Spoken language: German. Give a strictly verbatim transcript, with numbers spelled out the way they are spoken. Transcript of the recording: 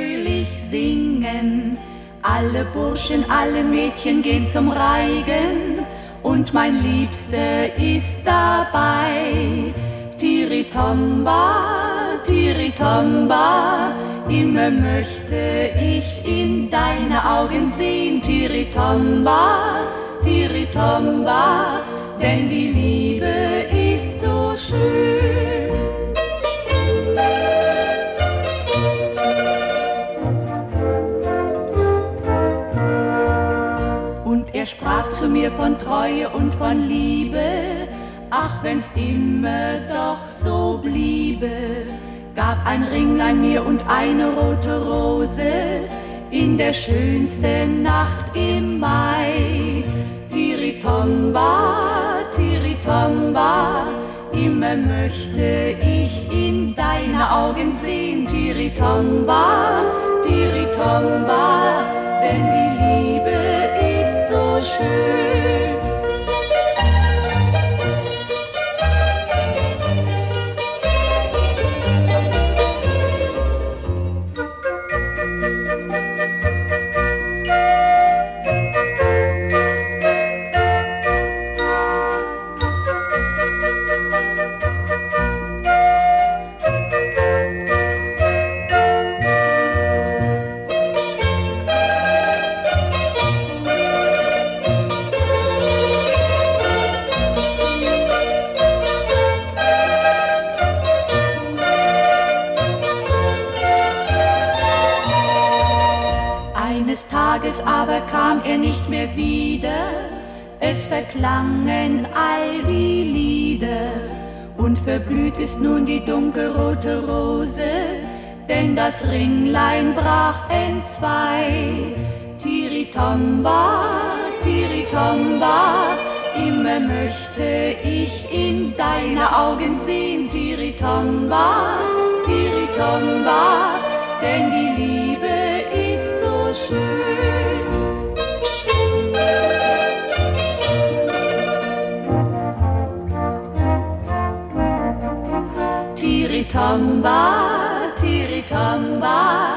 fröhlich singen. Alle Burschen, alle Mädchen gehen zum Reigen und mein Liebster ist dabei. Tiritomba, Tiritomba, immer möchte ich in deine Augen sehen. Tiritomba, Tiritomba, denn die Liebe ist so schön. Und er sprach zu mir von Treue und von Liebe, ach, wenn's immer doch so bliebe, gab ein Ringlein mir und eine rote Rose in der schönsten Nacht im Mai. Tiritomba, Tiritomba, immer möchte ich in deine Augen sehen. Tiritomba, Tiritomba, denn die Liebe ist so schön. Eines Tages aber kam er nicht mehr wieder, es verklangen all die Lieder, und verblüht ist nun die dunkelrote Rose, denn das Ringlein brach entzwei. Tiritomba, Tiritomba, immer möchte ich in deine Augen sehen. Tiritomba, Tiritomba, denn die Liebe ist so schön. Tiritomba, Tiritomba,